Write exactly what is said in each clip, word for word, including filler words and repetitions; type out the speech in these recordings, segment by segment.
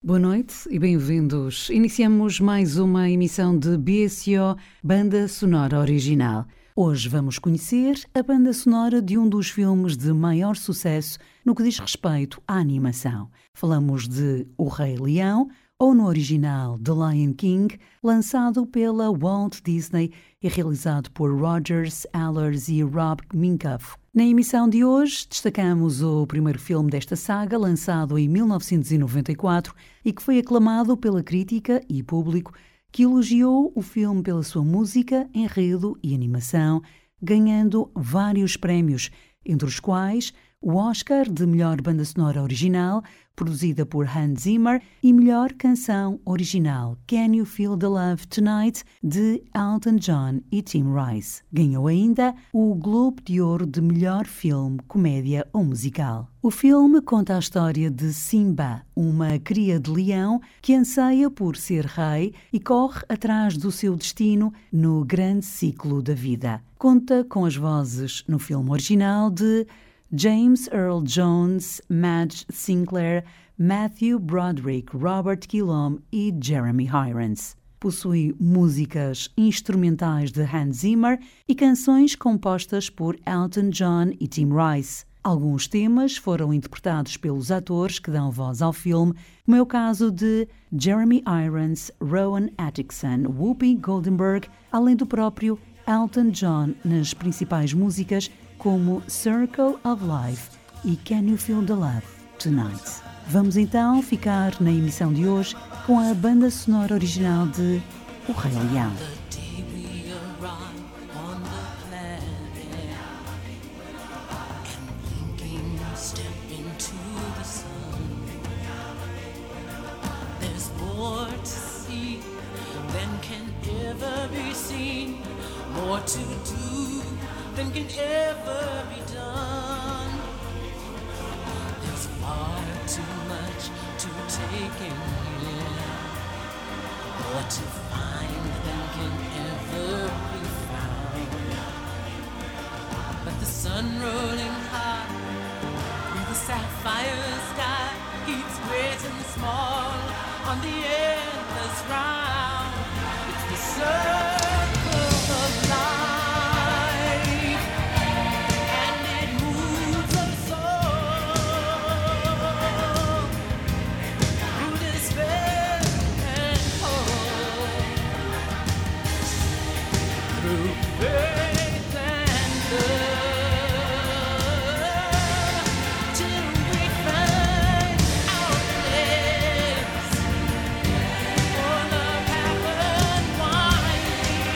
Boa noite e bem-vindos. Iniciamos mais uma emissão de B S O Banda Sonora Original. Hoje vamos conhecer a banda sonora de um dos filmes de maior sucesso no que diz respeito à animação. Falamos de O Rei Leão, ou no original The Lion King, lançado pela Walt Disney e realizado por Rogers, Allers e Rob Minkoff. Na emissão de hoje, destacamos o primeiro filme desta saga, lançado em mil novecentos e noventa e quatro e que foi aclamado pela crítica e público, que elogiou o filme pela sua música, enredo e animação, ganhando vários prémios, entre os quais o Oscar de Melhor Banda Sonora Original, produzida por Hans Zimmer, e Melhor Canção Original, Can You Feel the Love Tonight, de Elton John e Tim Rice. Ganhou ainda o Globo de Ouro de Melhor Filme, Comédia ou Musical. O filme conta a história de Simba, uma cria de leão que anseia por ser rei e corre atrás do seu destino no grande ciclo da vida. Conta com as vozes no filme original de James Earl Jones, Madge Sinclair, Matthew Broderick, Robert Guillaume e Jeremy Irons. Possui músicas instrumentais de Hans Zimmer e canções compostas por Elton John e Tim Rice. Alguns temas foram interpretados pelos atores que dão voz ao filme, como é o caso de Jeremy Irons, Rowan Atkinson, Whoopi Goldberg, além do próprio Elton John nas principais músicas como Circle of Life e Can You Feel the Love Tonight. Vamos então ficar na emissão de hoje com a banda sonora original de O Rei Leão. More to do than can ever be done. There's far too much to take in here, more to find than can ever be found. But the sun rolling high through the sapphire sky keeps great and small on the endless round. It's the sun of life, and it moves us all through despair and hope, through faith and love, till we find our place. For love hath winding.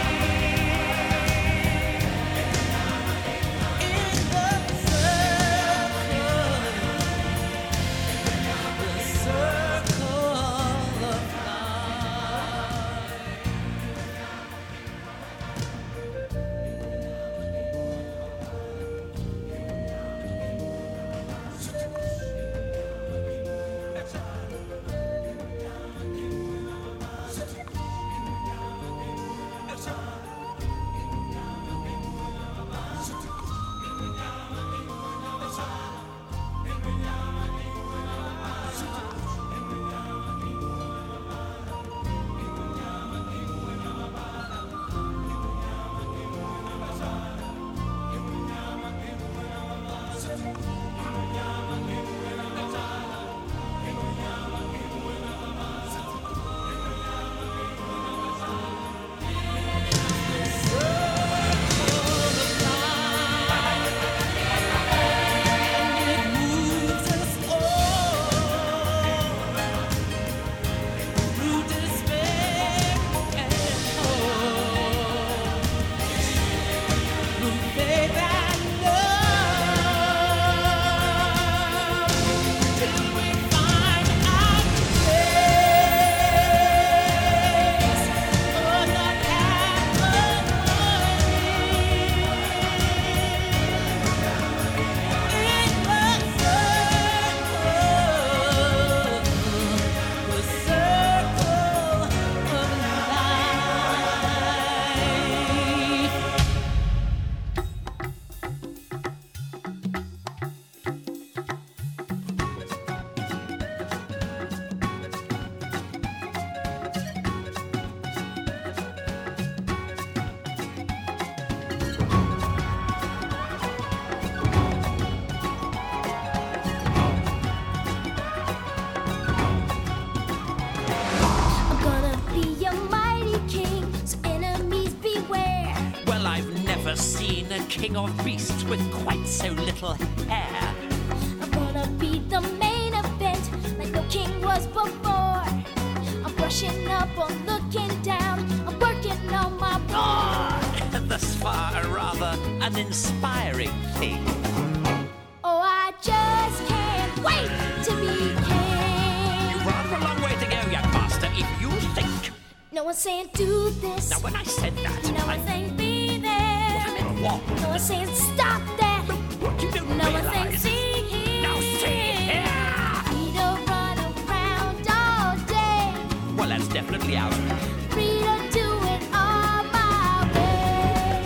king of beasts with quite so little hair. I'm gonna be the main event like no king was before. I'm brushing up on looking down. I'm working on my Ah, thus far a rather uninspiring thing. Oh, I just can't wait to be king. You've rather a long way to go, young master, if you think. No one's saying do this. Now, when I said that, No I one's saying be there. I meant what? No one's saying stop that. What you don't No one's saying realize. see here. Now see here. Free to run around all day. Well, that's definitely out. Free to do it all my way.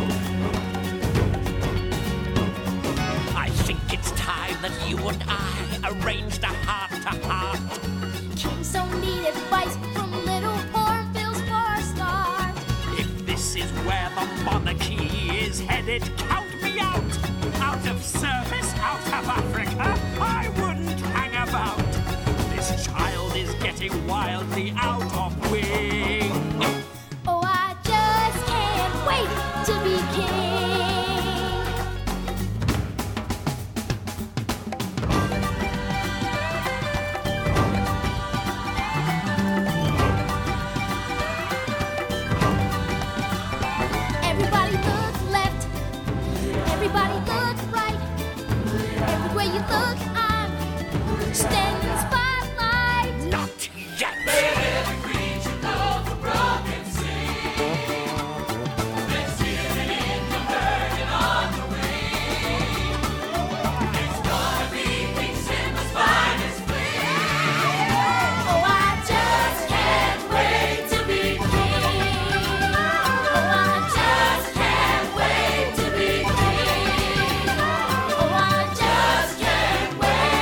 I think it's time that you and I arranged a heart-to-heart. Kings don't need advice from little hornbills for a start. If this is where the monarchy is headed, count me out. Out of service, out of Africa, I wouldn't hang about. This child is getting wildly out of wing. Oh, I just can't wait to be king. Everybody look left. Everybody look right. Everywhere you look, I'm standing in the spotlight. Not yet. Oh, I just can't wait to be king. Oh, I just can't wait to be king. Oh, I just can't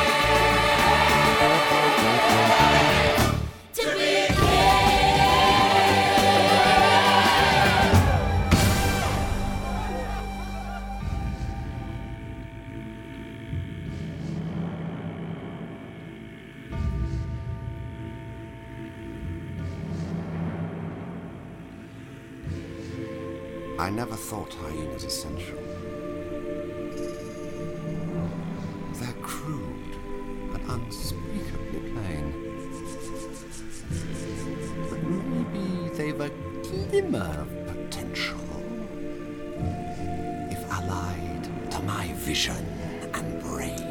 wait to be king. I never thought hyenas essential. They're crude and unspeakably plain. But maybe they've a glimmer of potential if allied to my vision and brain.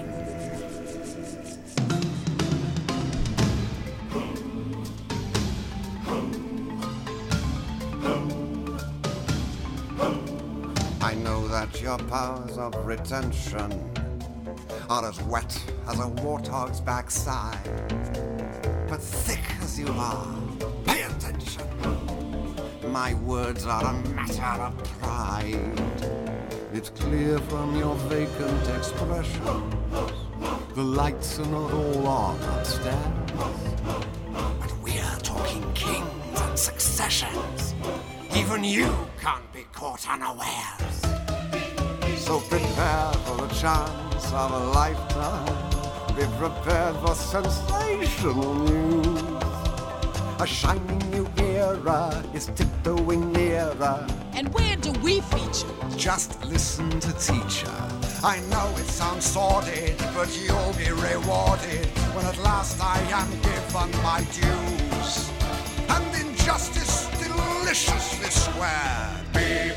I know that your powers of retention are as wet as a warthog's backside. But thick as you are, pay attention. My words are a matter of pride. It's clear from your vacant expression. The lights are not all on upstairs. But we're talking kings and successions. Even you can't be caught unawares. So prepare for the chance of a lifetime. Be prepared for sensational news. A shining new era is tiptoeing nearer. And where do we feature? Just listen to teacher. I know it sounds sordid, but you'll be rewarded when at last I am given my dues. And injustice deliciously square. Be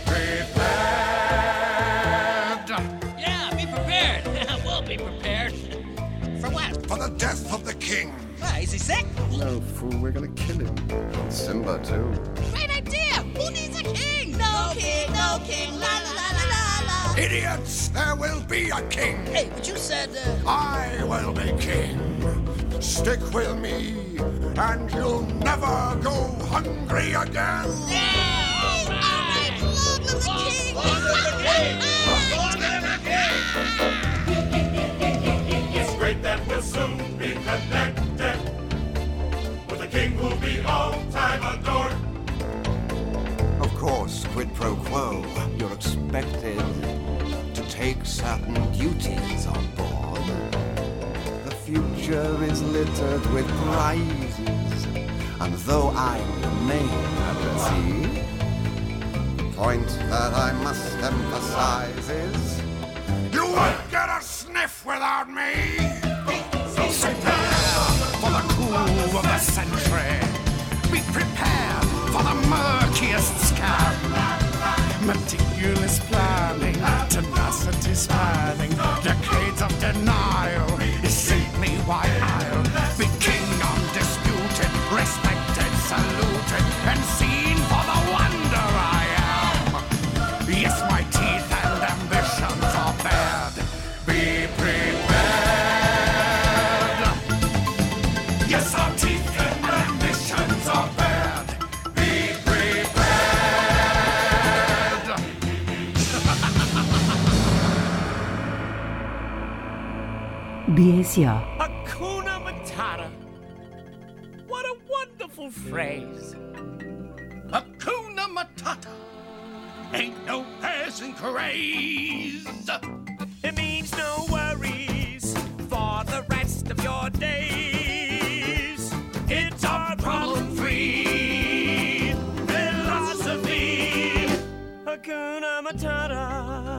prepared Yeah, be prepared. We'll be prepared. For what? for the death of the king. Why, is he sick? No, fool, we're gonna kill him. Simba, too. Great idea! Who needs a king? No king, no king, la la la la la la. Idiots, there will be a king. Hey, but you said, uh... I will be king. Stick with me, and you'll never go hungry again. Hey, all right, long live the king! It's great that we'll soon be connected with a king who'll be all time adored. Of course, quid pro quo, you're expected to take certain duties on board. The future is littered with prizes, and though I remain at the sea, the point that I must emphasize is you won't get a sniff without me. Prepare for the coup of the century. Be prepared for the murkiest scam. Meticulous planning, tenacity spanning, decades of denial is simply why I'll be king undisputed, respected, saluted, and seen for the wonder I am. Yes, my teeth and ambitions are bared. Be prepared. Yes, our teeth and ambitions are bared. Be prepared. B S O. Hakuna Matata. What a wonderful phrase. Hakuna Matata. Ain't no passing craze. It means no worries for the rest of your days. It's our problem-free philosophy. Hakuna Matata.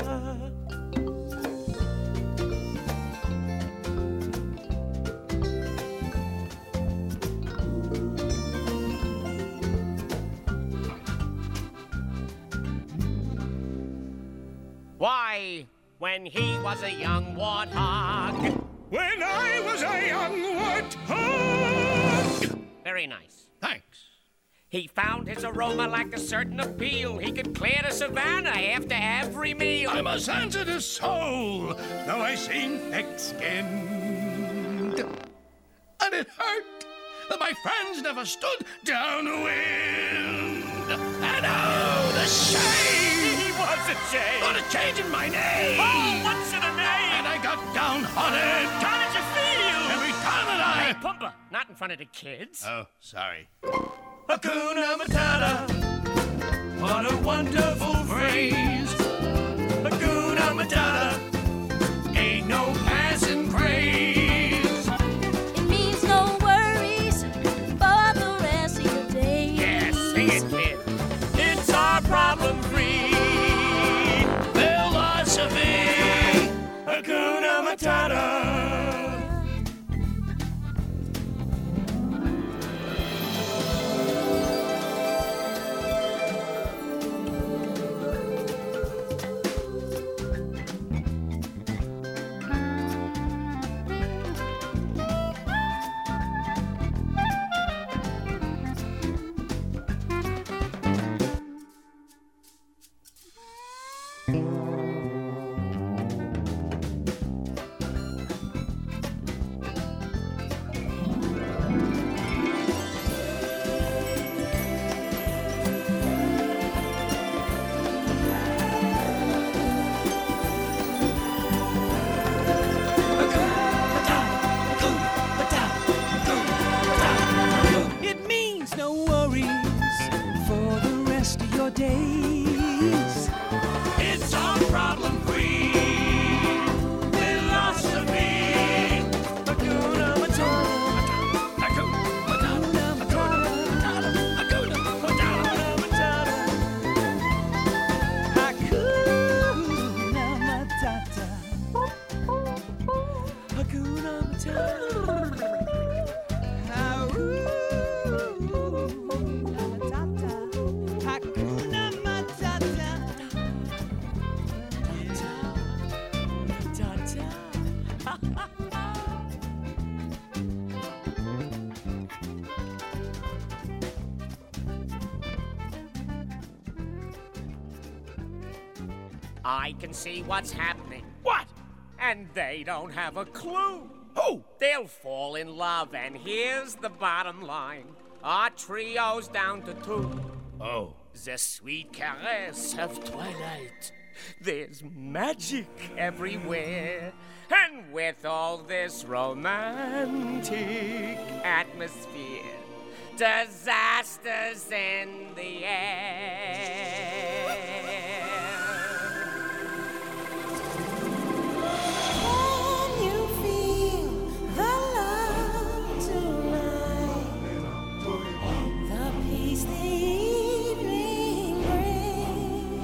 Why, when he was a young warthog. When I was a young warthog. Very nice. Thanks. He found his aroma like a certain appeal. He could clear the savannah after every meal. I'm a sensitive soul, though I seem thick-skinned. And it hurt that my friends never stood downwind. And oh, the shame! He was a shame. On a change in my name. Oh, what's in a name? And I got downhearted. How did you feel? Every time that I... Hey, Pumper, not in front of the kids. Oh, sorry. Hakuna Matata. What a wonderful phrase. Hakuna Matata. Ain't no passing craze. It means no worries for the rest of your days. Yes, sing it, kid. It's our problem-free philosophy. Hakuna Matata. It means no worries for the rest of your days. It's our problem-free philosophy. Hakuna Matata. Hakuna Matata. Hakuna Matata. Hakuna Matata. Hakuna Matata. Hakuna Matata. I can see what's happening. What? And they don't have a clue. Who? They'll fall in love, and here's the bottom line. Our trio's down to two. Oh. The sweet caress of twilight. There's magic everywhere. And with all this romantic atmosphere, disasters in the air. Can you feel the love tonight? The peace the evening brings.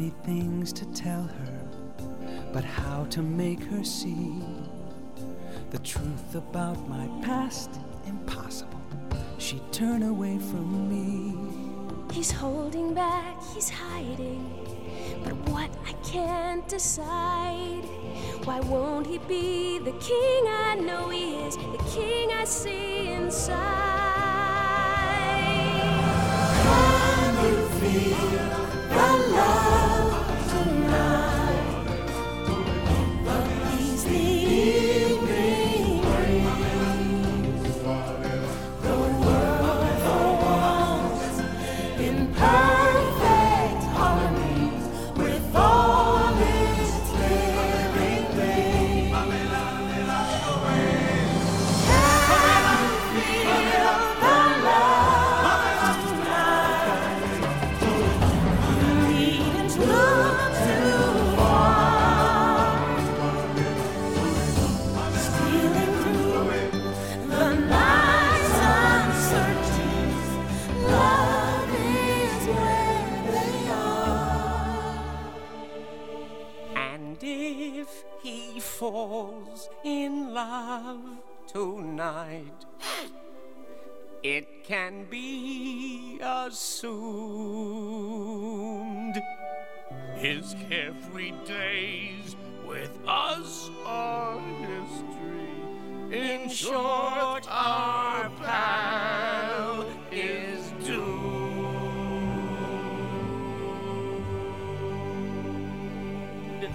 many things to tell her, but how to make her see the truth about my past? Impossible. She'd turn away from me. He's holding back, he's hiding, but what I can't decide. Why won't he be the king I know he is, the king I see inside? Can you feel the love tonight? The peace the evening brings. The world for once in perfect harmony with all its living things. Can you feel the love tonight? You needn't look too far. Stealing through the night's uncertainties, love is where they are. And if he falls in love tonight, it can be assumed his carefree days with us are history. In short, our pal is doomed.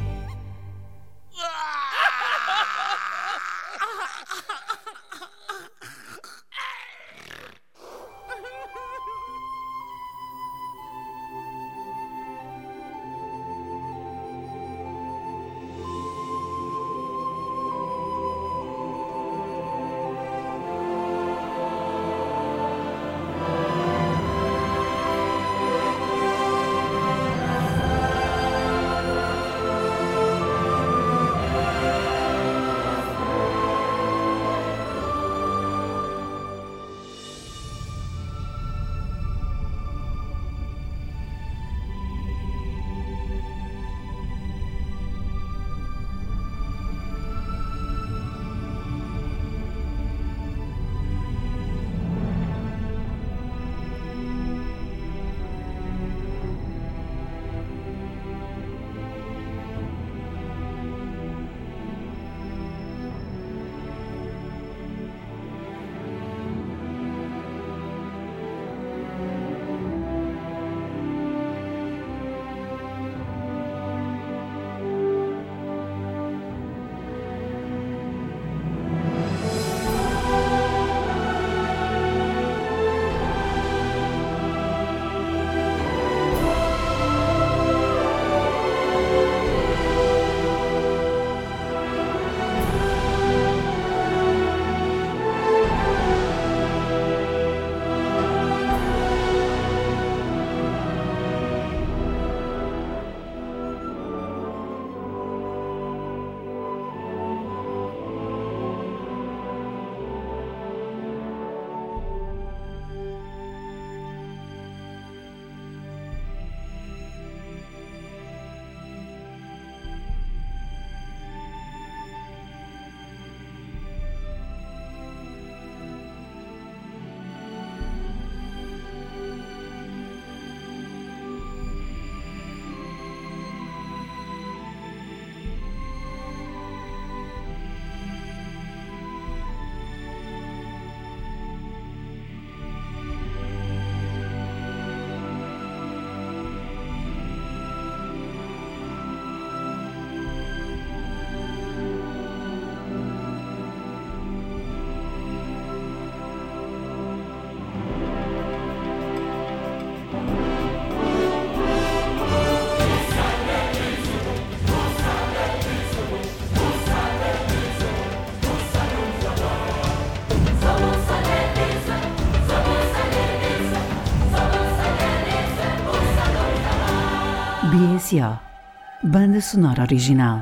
B S O, Banda Sonora Original.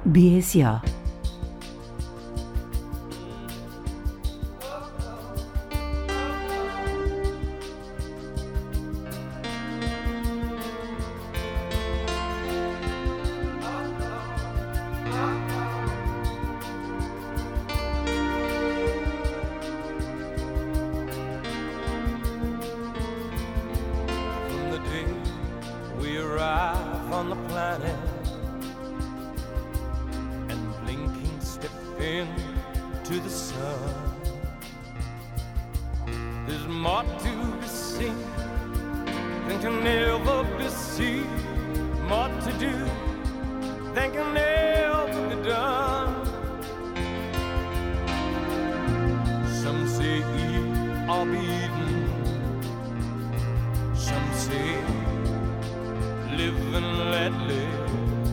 B S O. On the planet and blinking step into the sun, there's more to be seen than can never be seen, more to do than can never be done. Some say eat or be eaten, some say live and let live,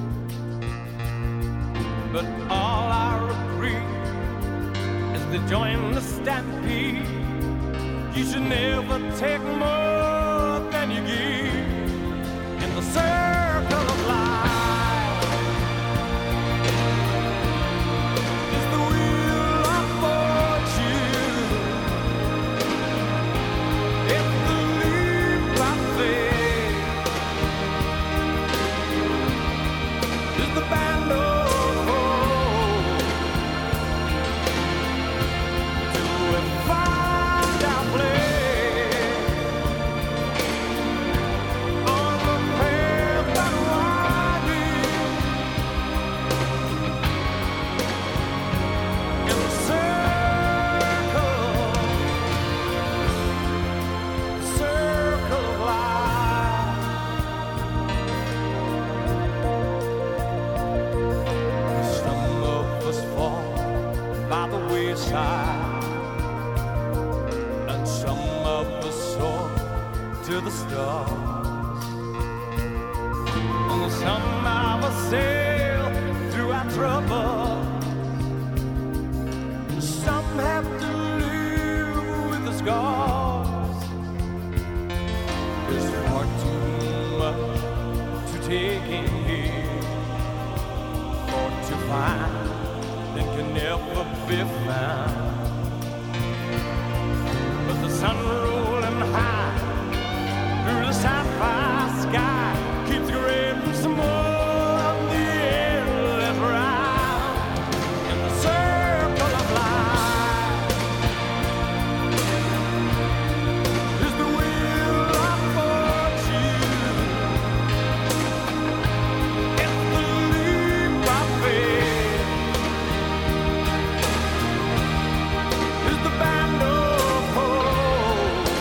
but all I agree is to join the stampede. You should never take more than you give in the circle of life. It's the wheel of fortune, it's the leap of faith. The band of hope, do we find our place on the path that winding in the circle, circle of life. Some of us fall by the wayside, and some of us soar to the stars, and some of us sail through our trouble, and some have to live with the scars. There's far too much to take in here, or to find that can never be found. But the sun rolling high through the sapphire sky keeps grading some more of the endless round in the circle of life. Is the wheel of fortune, it's the leap of faith, is the band of hope,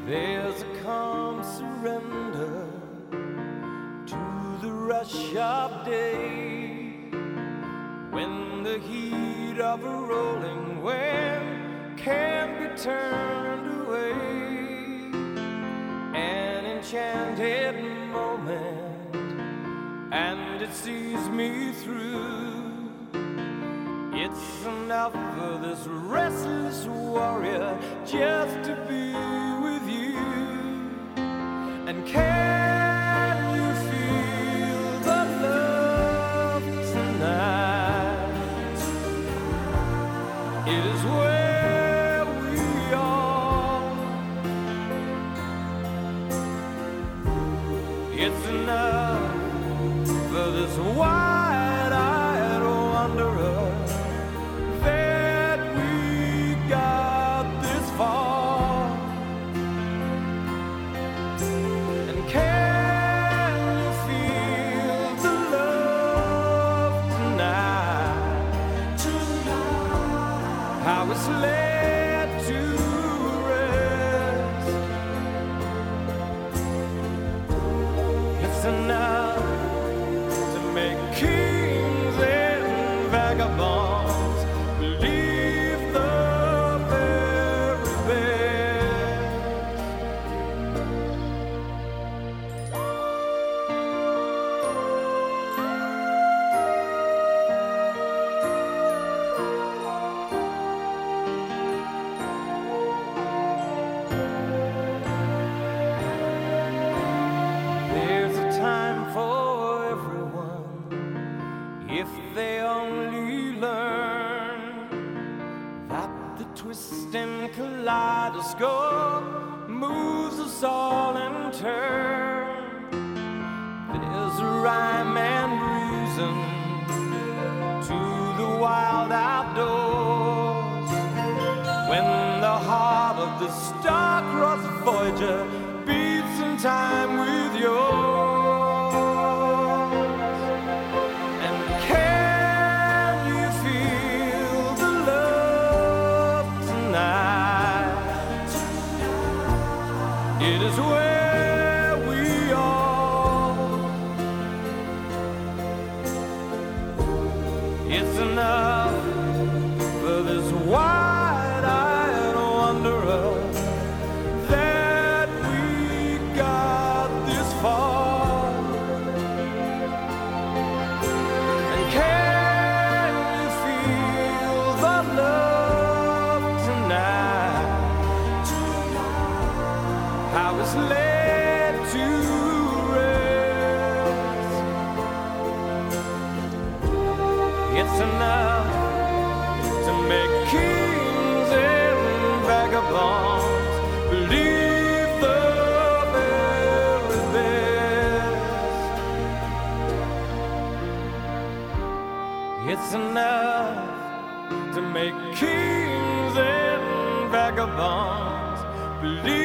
There's a calm surrender to the rush of day, when the heat of a rolling wave can't be turned away. An enchanted moment, and it sees me through. It's enough for this restless warrior just to be with you. And can you feel the love tonight? It is where we are. It's enough for this wide-eyed wanderer that we got this far. And can you feel the love tonight? Tonight, how it's laid to rest. It's enough to make kings and vagabonds believe the very best. There's a time for everyone if they only learn that the twisting kaleidoscope moves us all in turn. There's a rhyme and reason to the wild outdoors, when the heart of the star-crossed Voyager beats in time with yours. And can you feel the love tonight? It is where we are. It's enough for this wide-eyed wanderer that we got this far. And can you feel the love tonight? How it's laid to rest. It's enough to make kings and vagabonds believe the very best. It's enough to make kings and vagabonds believe